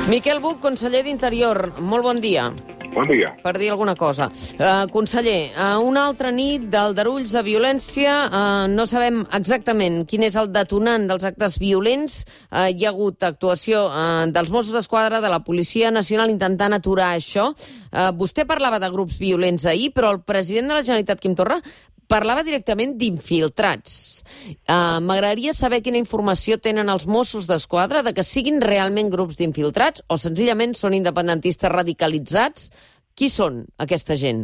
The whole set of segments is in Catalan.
Miquel Buch, conseller d'Interior, molt bon dia. Bon dia. Per dir alguna cosa. Conseller, una altra nit d'aldarulls de violència, no sabem exactament quin és el detonant dels actes violents. Hi ha hagut actuació dels Mossos d'Esquadra, de la Policia Nacional, intentant aturar això. Vostè parlava de grups violents ahir, però el president de la Generalitat, Quim Torra, parlava directament d'infiltrats. M'agradaria saber quina informació tenen els Mossos d'Esquadra de que siguin realment grups d'infiltrats o senzillament són independentistes radicalitzats. Qui són aquesta gent?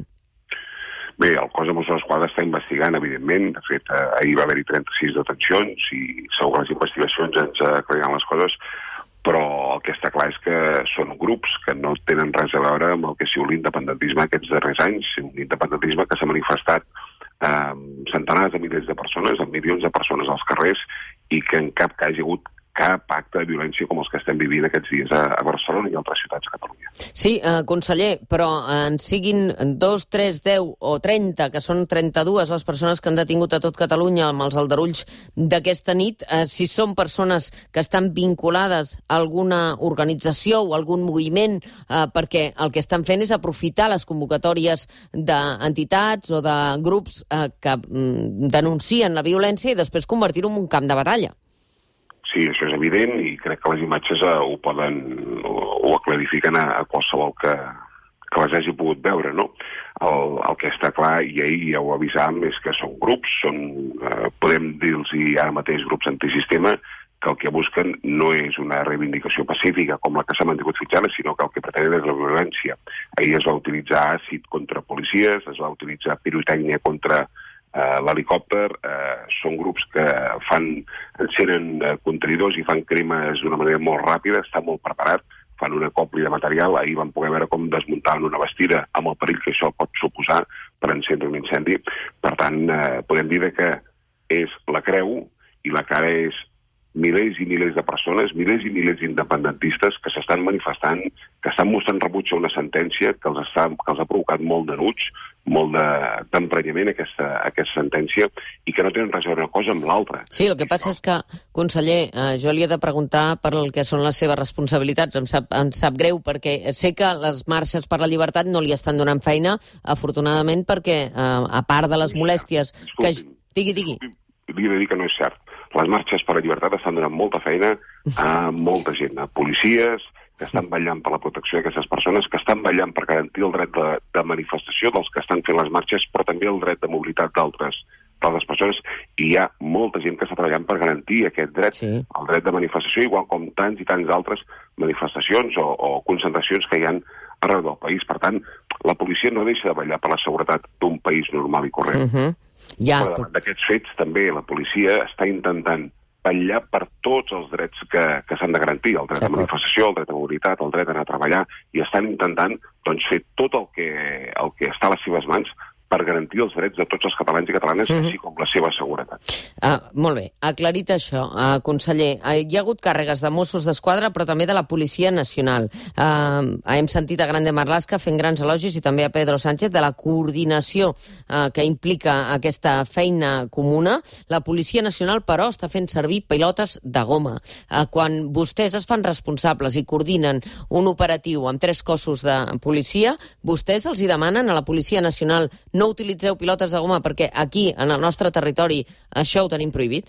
Bé, el cos de Mossos d'Esquadra està investigant, evidentment. De fet, ahir va haver-hi 36 detencions i segur que les investigacions ens aclariran les coses, però el que està clar és que són grups que no tenen res a veure amb el que ha sigut l'independentisme aquests darrers anys, un independentisme que s'ha manifestat centenars de milers de persones, amb milions de persones als carrers, i que en cap cas hi ha hagut cap acte de violència com els que estem vivint aquests dies a Barcelona i altres ciutats de Catalunya. Sí, conseller, però en siguin 2, 3, 10 o 30, que són 32 les persones que han detingut a tot Catalunya amb els aldarulls d'aquesta nit, si són persones que estan vinculades a alguna organització o algun moviment, perquè el que estan fent és aprofitar les convocatòries d'entitats o de grups que denuncien la violència i després convertir-ho en un camp de batalla. Sí, això és evident i crec que les imatges ho clarifiquen a qualsevol que les hagi pogut veure, no? El que està clar, i ahir ja ho avisàvem, és que són grups, podem dir-los ara mateix grups antisistema, que el que busquen no és una reivindicació pacífica com la que s'ha mantingut fins ara, sinó que el que pretenen és la violència. Ahir es va utilitzar àcid contra policies, es va utilitzar pirotècnia contra l'helicòpter, són grups que encenen contenidors i fan cremes d'una manera molt ràpida, està molt preparat, fan una acopli de material. Ahir vam poder veure com desmuntaven una bastida amb el perill que això pot suposar per encendre un incendi. Per tant, podem dir que és la creu i la cara és milers i milers de persones, milers i milers d'independentistes que s'estan manifestant, que estan mostrant rebuig a una sentència que els ha provocat molt d'enuig, molt d'emprenyament aquesta sentència, i que no tenen res a veure una cosa amb l'altra. Sí, el que passa és que, conseller, jo li he de preguntar per el que són les seves responsabilitats. Em sap greu, perquè sé que les marxes per la llibertat no li estan donant feina, afortunadament, perquè, a part de les molèsties... Digui. Li he de dir que no és cert. Les marxes per la llibertat estan donant molta feina a molta gent, a policies que estan vetllant per la protecció d'aquestes persones, que estan vetllant per garantir el dret de manifestació dels que estan fent les marxes, però també el dret de mobilitat d'altres persones, i hi ha molta gent que està treballant per garantir aquest dret, sí, el dret de manifestació, igual com tants i tants altres manifestacions o concentracions que hi ha arreu del país. Per tant, la policia no deixa de vetllar per la seguretat d'un país normal i corrent. Però davant d'aquests fets, també la policia està intentant vetllar per tots els drets que s'han de garantir, el dret de manifestació, el dret de mobilitat, el dret d'anar a treballar, i estan intentant fer tot el que està a les seves mans per garantir els drets de tots els catalans i catalanes, així com la seva seguretat. Molt bé, aclarit això, conseller. Hi ha hagut càrregues de Mossos d'Esquadra, però també de la Policia Nacional. Hem sentit a Grande Marlaska fent grans elogis, i també a Pedro Sánchez, de la coordinació que implica aquesta feina comuna. La Policia Nacional, però, està fent servir pilotes de goma. Quan vostès es fan responsables i coordinen un operatiu amb 3 cossos de policia, vostès els hi demanen a la Policia Nacional: no utilitzeu pilotes de goma perquè aquí, en el nostre territori, això ho tenim prohibit?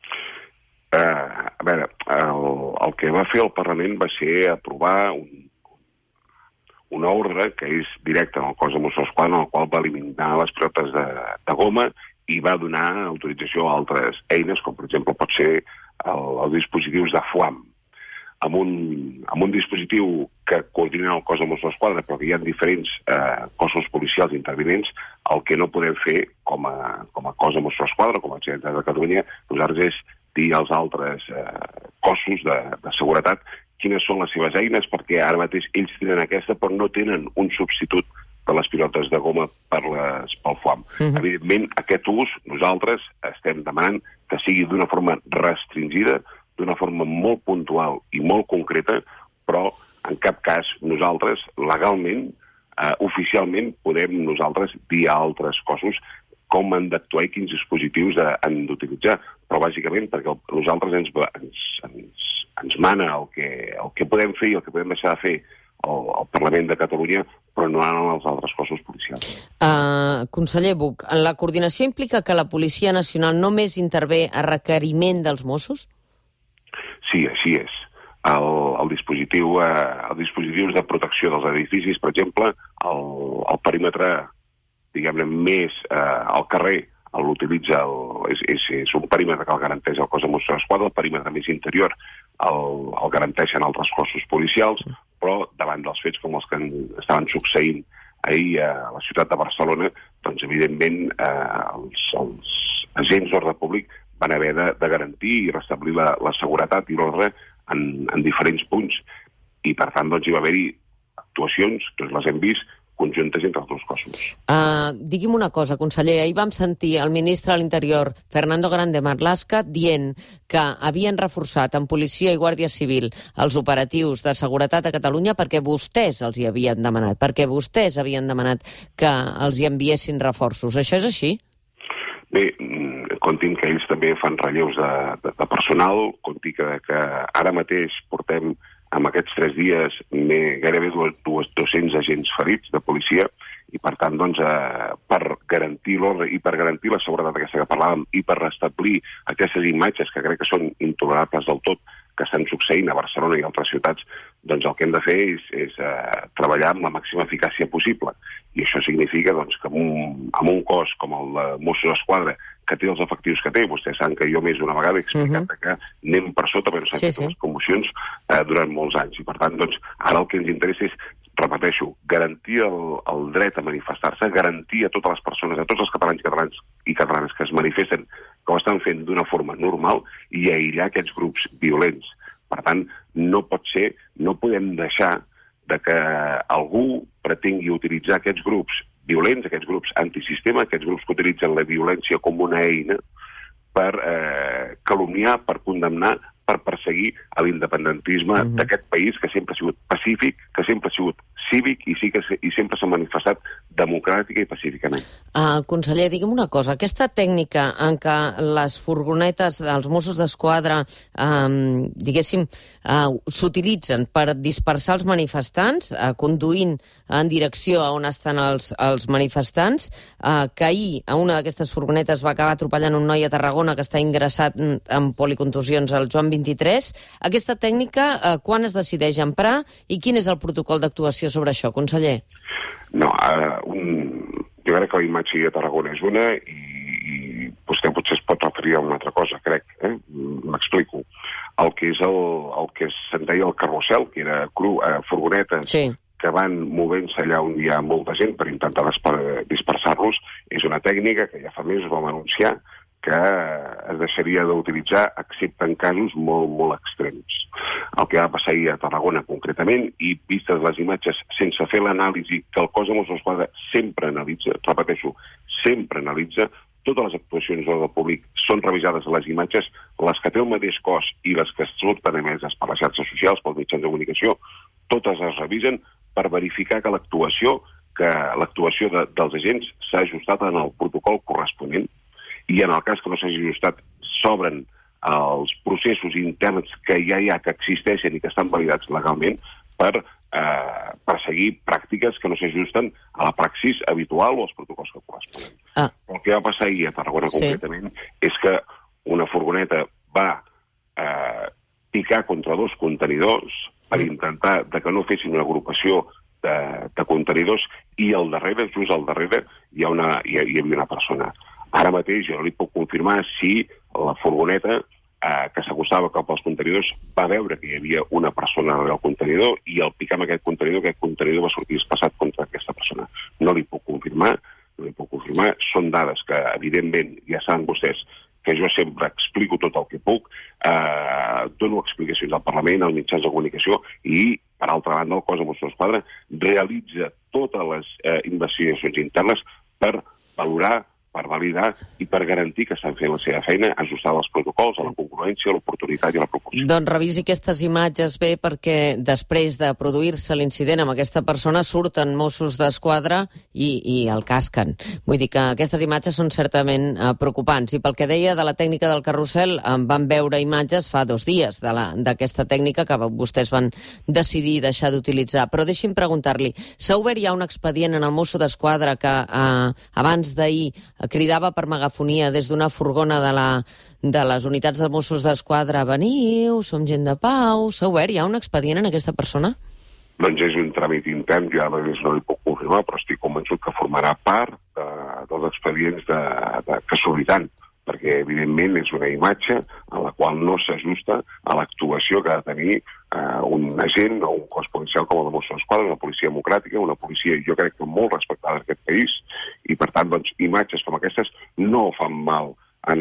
A veure, el que va fer el Parlament va ser aprovar una ordre que és directa en el cos de Mossos d'Esquadra, en el qual va eliminar les pilotes de goma i va donar autorització a altres eines, com per exemple pot ser els dispositius de FUAM. Amb un dispositiu que coordina el cos de Mossos d'Esquadra, però que hi ha diferents cossos policials intervinents, el que no podem fer com a cos de Mossos d'Esquadra, com a Generalitat de Catalunya, nosaltres és dir als altres cossos de seguretat quines són les seves eines, perquè ara mateix ells tenen aquesta, però no tenen un substitut de les pilotes de goma pel FUAM. Evidentment, aquest ús nosaltres estem demanant que sigui d'una forma restringida, d'una forma molt puntual i molt concreta, però en cap cas nosaltres, legalment, oficialment, podem nosaltres dir a altres cossos com han d'actuar i quins dispositius han d'utilitzar. Però bàsicament perquè nosaltres ens ens mana el que podem fer i el que podem deixar de fer el Parlament de Catalunya, però no en els altres cossos policials. Conseller Buch, la coordinació implica que la Policia Nacional només intervé a requeriment dels Mossos? Sí, així és. Els dispositius de protecció dels edificis, per exemple, el perímetre, diguem-ne, més al carrer, l'utilitza, és un perímetre que el garanteix el cos de Mossos d'Esquadra, el perímetre més interior el garanteixen altres cossos policials, però davant dels fets com els que estaven succeint ahir a la ciutat de Barcelona, doncs evidentment els agents d'ordre públic van haver de garantir i restablir la seguretat i l'ordre en diferents punts. I per tant doncs hi va haver-hi actuacions, doncs les hem vist, conjuntes entre els dos cossos. Digui'm una cosa, conseller. Ahir vam sentir el ministre de l'Interior, Fernando Grande Marlaska, dient que havien reforçat en policia i guàrdia civil els operatius de seguretat a Catalunya perquè vostès els hi havien demanat, perquè vostès havien demanat que els hi enviessin reforços. Això és així? Bé, comptin que ells també fan relleus de personal, comptin que ara mateix portem amb aquests 3 dies gairebé 200 agents ferits de policia i, per tant, doncs, per garantir l'ordre i per garantir la seguretat aquesta que parlàvem i per restablir aquestes imatges que crec que són intolerables del tot que estan succeint a Barcelona i altres ciutats, doncs el que hem de fer és treballar amb la màxima eficàcia possible. I això significa doncs, que amb un cos com el de Mossos d'Esquadra, que té els efectius que té, vostès saben que jo més d'una vegada he explicat que anem per sota, però s'han fet les promocions durant molts anys. I per tant, doncs, ara el que ens interessa és, repeteixo, garantir el dret a manifestar-se, garantir a totes les persones, a tots els catalans i catalanes que es manifesten, que ho estan fent d'una forma normal i aïllar aquests grups violents. Per tant, no pot ser, no podem deixar de que algú pretengui utilitzar aquests grups violents, aquests grups antisistema, aquests grups que utilitzen la violència com una eina per calumniar, per condemnar, per perseguir l'independentisme d'aquest país que sempre ha sigut pacífic, que sempre ha sigut cívic i sempre s'ha manifestat democràtica i pacíficament. Conseller, digue'm una cosa. Aquesta tècnica en què les furgonetes dels Mossos d'Esquadra, diguéssim, s'utilitzen per dispersar els manifestants, conduint en direcció a on estan els manifestants, que ahir a una d'aquestes furgonetes va acabar atropellant un noi a Tarragona que està ingressat amb policontusions al Joan 23. Aquesta tècnica, quan es decideix emprar i quin és el protocol d'actuació sobre això, conseller? No, jo crec que la imatge de Tarragona és una i vostè potser es pot referir a una altra cosa, crec. M'explico. El que se'n deia el carrusel, que era furgonetes que van movent-se allà on hi ha molta gent per intentar dispersar-los, és una tècnica que ja fa mesos vam anunciar que es deixaria d'utilitzar excepte en casos molt, molt extrems. El que va passar ahir a Tarragona concretament, i vistes les imatges sense fer l'anàlisi que el cos de Mossos d'Esquadra sempre analitza, repeteixo, sempre analitza, totes les actuacions d'ordre públic són revisades a les imatges, les que té el mateix cos i les que surten emeses per les xarxes socials, pels mitjans de comunicació, totes es revisen per verificar que l'actuació dels agents s'ha ajustat en el protocol corresponent i en el cas que no s'hagi ajustat s'obren els processos interns que ja hi ha, que existeixen i que estan validats legalment per perseguir pràctiques que no s'ajusten a la praxis habitual o als protocols que corresponen. El que va passar ahir a Tarragona concretament és que una furgoneta va picar contra 2 contenidors per intentar que no fessin una agrupació de contenidors i al darrere, just al darrere, hi havia una persona. Ara mateix jo no li puc confirmar si la furgoneta que s'acostava cap als contenidors va veure que hi havia una persona darrere el contenidor i al picar amb aquest contenidor va sortir espassat contra aquesta persona. No li puc confirmar. Són dades que, evidentment, ja saben vostès que jo sempre explico tot el que puc, dono explicacions al Parlament, als mitjans de comunicació i, per altra banda, el cos de Mossos d'Esquadra realitza totes les investigacions internes per valorar, per validar i per garantir que estan fent la seva feina, ajustar els protocols a la congruència, a l'oportunitat i a la proporció. Doncs revisi aquestes imatges bé, perquè després de produir-se l'incident amb aquesta persona surten Mossos d'Esquadra i el casquen. Vull dir que aquestes imatges són certament preocupants. I pel que deia de la tècnica del carrusel, vam veure imatges fa 2 dies d'aquesta tècnica que vostès van decidir deixar d'utilitzar. Però deixi'm preguntar-li, s'ha obert ja un expedient en el Mosso d'Esquadra que abans d'ahir cridava per megafonia des d'una furgona de les unitats de Mossos d'Esquadra: veniu, som gent de pau. S'ha obert ja un expedient en aquesta persona? Doncs és un tràmit intern, ja no li puc confirmar, però estic convençut que formarà part dels expedients que s'obriran, perquè evidentment és una imatge a la qual no s'ajusta a l'actuació que ha de tenir un agent o un cos policial com el de Mossos d'Esquadra, una policia democràtica, una policia, jo crec que molt respectada en aquest país, i per tant, doncs, imatges com aquestes no fan mal en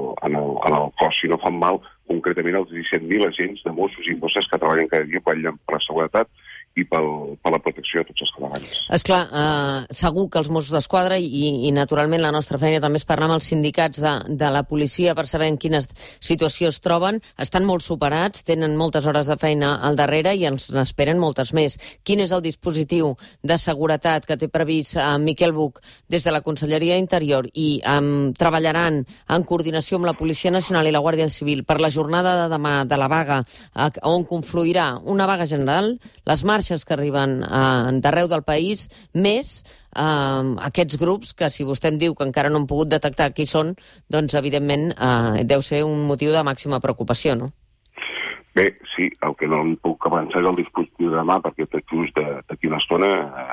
el cos, sinó fan mal concretament als 17.000 agents de Mossos i Mosses que treballen cada dia per la seguretat i per la protecció de tots els catalans. Esclar, segur que els Mossos d'Esquadra i naturalment la nostra feina també és parlar amb els sindicats de la policia per saber en quina situació es troben. Estan molt superats, tenen moltes hores de feina al darrere i ens n'esperen moltes més. Quin és el dispositiu de seguretat que té previst Miquel Buch des de la Conselleria d'Interior i treballaran en coordinació amb la Policia Nacional i la Guàrdia Civil per la jornada de demà de la vaga, on confluirà una vaga general, les marxes que arriben d'arreu del país, més aquests grups que, si vostè em diu que encara no han pogut detectar qui són, doncs evidentment deu ser un motiu de màxima preocupació, no? Bé, sí, el que no em puc avançar és el dispositiu de demà, perquè tot just d'aquí una estona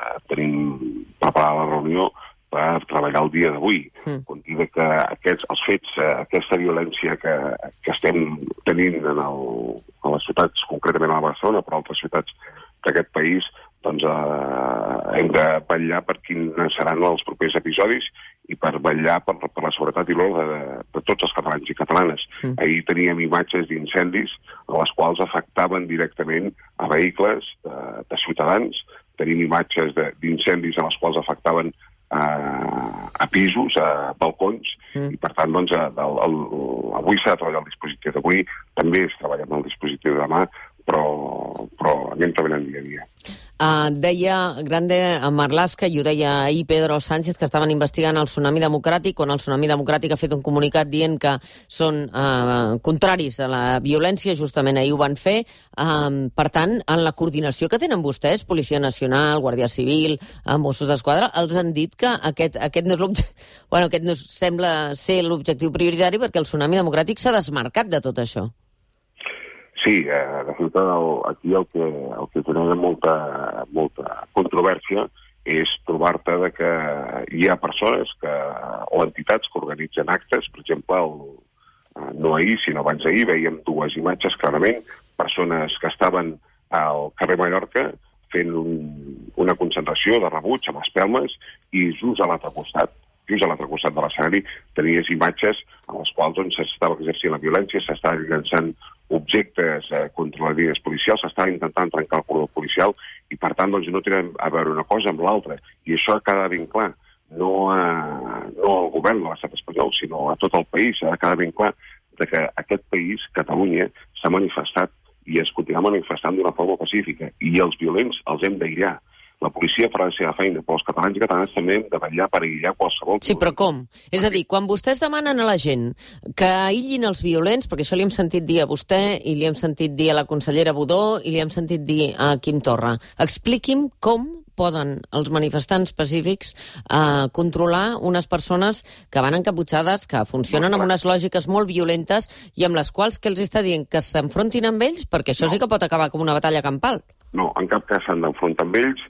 tenim preparada la reunió per treballar el dia d'avui. Contigo que els fets, aquesta violència que estem tenint a les ciutats, concretament a Barcelona, però a altres ciutats d'aquest país, doncs hem de vetllar per quins seran els propers episodis i per vetllar per la seguretat i l'ordre de tots els catalans i catalanes. Ahir teníem imatges d'incendis a les quals afectaven directament a vehicles de ciutadans, tenim imatges d'incendis a les quals afectaven a pisos, a balcons, i per tant, doncs, avui s'ha de treballar el dispositiu d'avui, també es treballa amb el dispositiu de demà, però anem treballant dia a dia. Deia Grande Marlaska, i ho deia ahir Pedro Sánchez, que estaven investigant el Tsunami Democràtic, on el Tsunami Democràtic ha fet un comunicat dient que són contraris a la violència, justament ahir ho van fer. Per tant, en la coordinació que tenen vostès, Policia Nacional, Guàrdia Civil, Mossos d'Esquadra, els han dit que aquest no és l'objectiu, aquest no sembla ser l'objectiu prioritari, perquè el Tsunami Democràtic s'ha desmarcat de tot això. Sí, de fet, aquí el que genera molta controvèrsia és trobar-te que hi ha persones o entitats que organitzen actes, per exemple, no ahir, sinó abans d'ahir, veiem 2 imatges clarament, persones que estaven al carrer Mallorca fent una concentració de rebuig amb espelmes i just a l'altre costat de l'escenari tenies imatges en les quals s'estava exercint la violència, s'estava llançant objectes contra les línies policials, s'estava intentant trencar el cordó policial i, per tant, no tenen a veure una cosa amb l'altra. I això ha quedat ben clar, no al govern de l'estat espanyol, sinó a tot el país. Ha quedat ben clar que aquest país, Catalunya, s'ha manifestat i es continua manifestant d'una forma pacífica. I els violents els hem d'aïllar. La policia farà la seva feina, però els catalans i catalanes també hem de vetllar per aïllar qualsevol... Sí, però com? És a dir, quan vostès demanen a la gent que aïllin els violents, perquè això li hem sentit dir a vostè, i li hem sentit dir a la consellera Budó, i li hem sentit dir a Quim Torra, expliqui'm com poden els manifestants pacífics controlar unes persones que van encaputxades, que funcionen amb unes lògiques molt violentes i amb les quals que els està dient que s'enfrontin amb ells, perquè això sí que pot acabar com una batalla campal. No, en cap cas s'han d'enfrontar amb ells,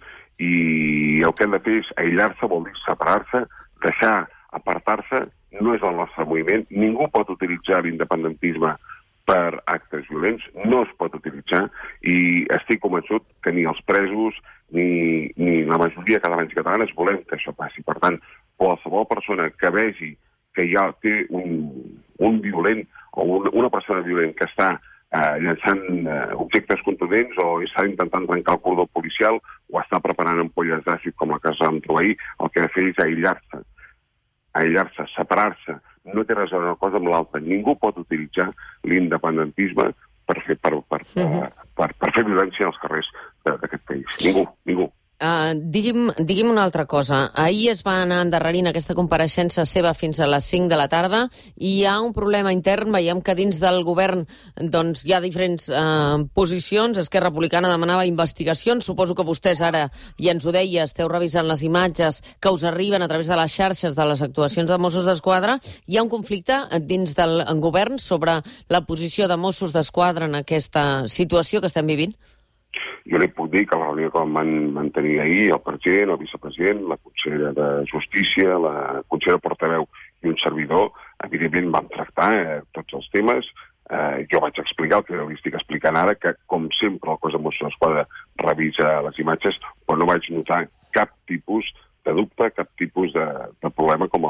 i el que hem de fer és aïllar-se, vol dir separar-se, deixar, apartar-se, no és el nostre moviment, ningú pot utilitzar l'independentisme per actes violents, no es pot utilitzar, i estic convençut que ni els presos ni la majoria de catalans i catalanes volem que això passi. Per tant, qualsevol persona que vegi que ja té un violent o una persona violent que està llançant objectes contundents o està intentant trencar el cordó policial o està preparant ampolles d'àcid com la que es vam trobar ahir, el que ha de fer és aïllar-se. aïllar-se, separar-se, no té res a veure una cosa amb l'altra. Ningú pot utilitzar l'independentisme per fer violència als carrers d'aquest país. Ningú. Digui'm una altra cosa. Ahir es va anar endarrerint aquesta compareixença seva fins a les 5 de la tarda i hi ha un problema intern. Veiem que dins del govern doncs, hi ha diferents posicions. Esquerra Republicana demanava investigacions. Suposo que vostès ara, ja ens ho deia, esteu revisant les imatges que us arriben a través de les xarxes de les actuacions de Mossos d'Esquadra. Hi ha un conflicte dins del govern sobre la posició de Mossos d'Esquadra en aquesta situació que estem vivint? Jo li puc dir que la reunió que van mantenir ahir el president, el vicepresident, la consellera de Justícia, la consellera portaveu i un servidor, evidentment vam tractar tots els temes. Jo vaig explicar el que li estic explicant ara, que com sempre el cos de Mossos d'Esquadra revisa les imatges, però no vaig notar cap tipus de dubte, cap tipus de problema com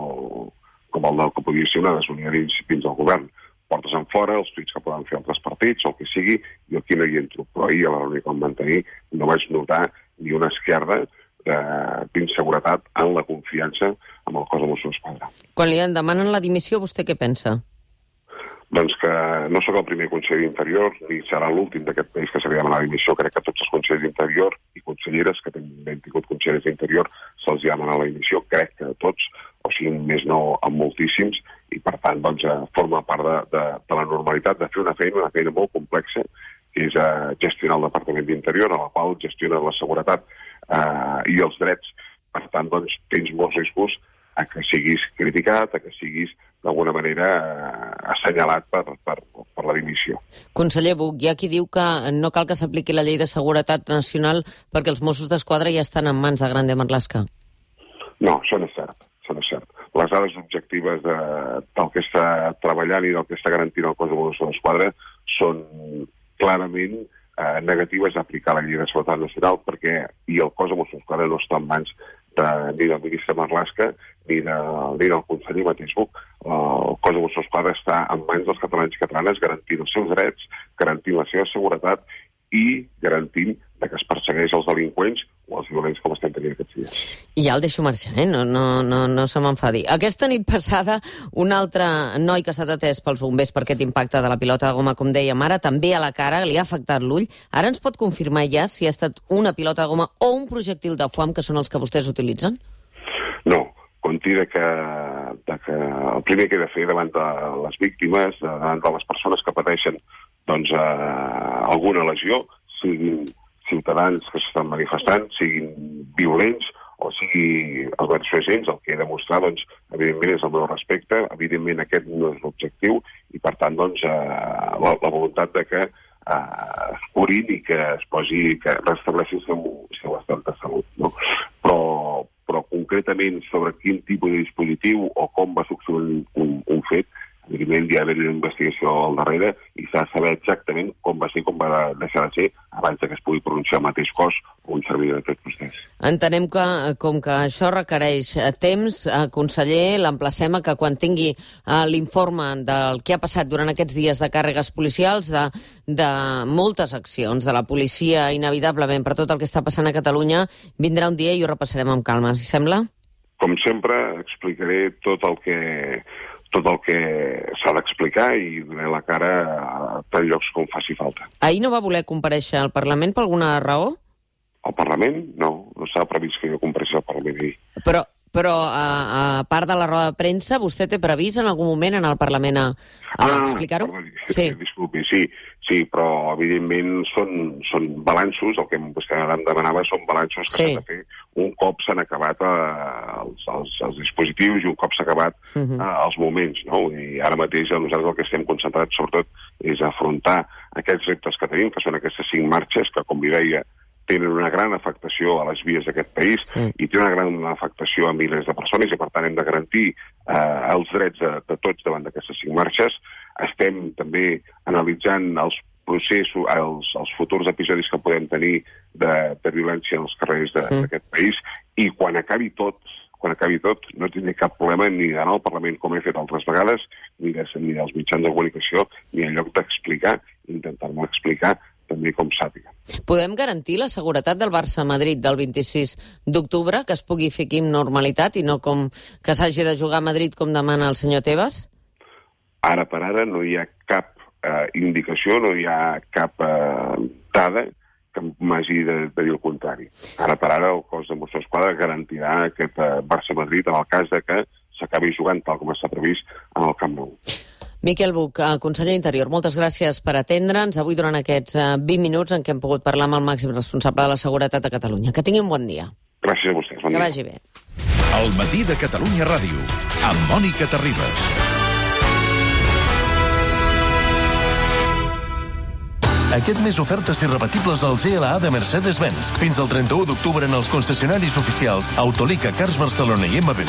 el del que podia ser una desunió dins del govern. Portes en fora, els tuits que poden fer altres partits, o el que sigui, jo aquí no hi entro. Però ahir, a la reunió que vam mantenir, no vaig notar ni una esquerda d'inseguretat en la confiança amb el cos de Mossos d'Esquadra. Quan li demanen la dimissió, vostè què pensa? Doncs que no sóc el primer conseller d'Interior, ni serà l'últim d'aquest país que se li demana la dimissió. Crec que tots els consellers d'Interior i conselleres, que hem tingut consellers d'Interior, se'ls ha demanat la dimissió. Crec que tots, o sigui, més no amb moltíssims, i per tant doncs, forma part de la normalitat de fer una feina molt complexa, que és gestionar el Departament d'Interior, a la qual gestiona la seguretat i els drets. Per tant, doncs, tens molts riscos a que siguis criticat, a que siguis d'alguna manera assenyalat per la dimissió. Conseller Buch, hi ha qui diu que no cal que s'apliqui la llei de seguretat nacional perquè els Mossos d'Esquadra ja estan en mans de Grande Marlaska. No, això no és cert. Les dades objectives del que està treballant i del que està garantint el cos de Mossos d'Esquadra són clarament negatives a aplicar la llei de seguretat nacional perquè el cos de Mossos d'Esquadra no està en mans ni del ministre Marlaska ni del conseller mateix Buch. El cos de Mossos d'Esquadra està en mans dels catalans i catalanes garantint els seus drets, garantint la seva seguretat i garantint que es persegueix els delinqüents o els violents com estem tenint aquests dies. I ja el deixo marxar, no se m'enfadi. Aquesta nit passada, un altre noi que ha estat atès pels bombers per aquest impacte de la pilota de goma, com dèiem ara, també a la cara, li ha afectat l'ull. Ara ens pot confirmar ja si ha estat una pilota de goma o un projectil de foam, que són els que vostès utilitzen? No, conti que el primer que he de fer davant de les víctimes, davant de les persones que pateixen alguna lesió, siguin ciutadans que s'estan manifestant, siguin violents o sigui els agents, el que he de mostrar, evidentment, és el meu respecte. Evidentment, aquest no és l'objectiu i, per tant, la voluntat de que es curin i que es posi, que restableixi el seu estat de salut. No? Però concretament sobre quin tipus de dispositiu o com va succeir un fet, evidentment hi ha d'haver una investigació al darrere i s'ha de saber exactament com va ser, com va deixar de ser, abans que es pugui pronunciar el mateix cos o un servidor d'aquest procés. Entenem que, com que això requereix temps, conseller, l'emplacem a que quan tingui l'informe del que ha passat durant aquests dies de càrregues policials, de moltes accions de la policia, inevitablement, per tot el que està passant a Catalunya, vindrà un dia i ho repassarem amb calma, si sembla? Com sempre, explicaré tot el que s'ha d'explicar i donar la cara a tants llocs com faci falta. Ahir no va voler comparèixer al Parlament per alguna raó? Al Parlament? No s'ha previst que jo compareixi al Parlament ahir. Però a part de la roda de premsa, vostè té previst en algun moment anar al Parlament a explicar-ho? Sí. Disculpi, sí, però evidentment són balanços, el que vostè em demanava són balanços que s'han de fer un cop s'han acabat els dispositius i un cop s'ha acabat els moments, no? I ara mateix nosaltres el que estem concentrats sobretot és afrontar aquests reptes que tenim, que són aquestes 5 marxes que, com li deia, tenen una gran afectació a les vies d'aquest país i tenen una gran afectació a milers de persones i, per tant, hem de garantir els drets de tots davant d'aquestes 5 marxes. Estem també analitzant els processos, els futurs episodis que podem tenir de violència als carrers d'aquest país i quan acabi tot, no tindré cap problema ni d'anar al Parlament com he fet altres vegades, ni dels mitjans de comunicació, ni en lloc d'explicar, intentar-me explicar també com sàpiga. Podem garantir la seguretat del Barça-Madrid del 26 d'octubre, que es pugui fer aquí amb normalitat i no com que s'hagi de jugar a Madrid com demana el senyor Tebas? Ara per ara no hi ha cap indicació, no hi ha cap dada que m'hagi de dir el contrari. Ara per ara el cos de Mossos d'Esquadra garantirà aquest Barça-Madrid en el cas de que s'acabi jugant tal com està previst en el Camp Nou. Miquel Buch, conseller d'Interior, moltes gràcies per atendre'ns avui durant aquests 20 minuts en què hem pogut parlar amb el màxim responsable de la seguretat a Catalunya. Que tingui un bon dia. Gràcies a vostès. Bon dia. Que vagi bé. El matí de Catalunya Ràdio, amb Mònica Terribas. Aquest mes ofertes irrebatibles al GLA de Mercedes-Benz. Fins al 31 d'octubre en els concessionaris oficials Autolica, Cars Barcelona i MB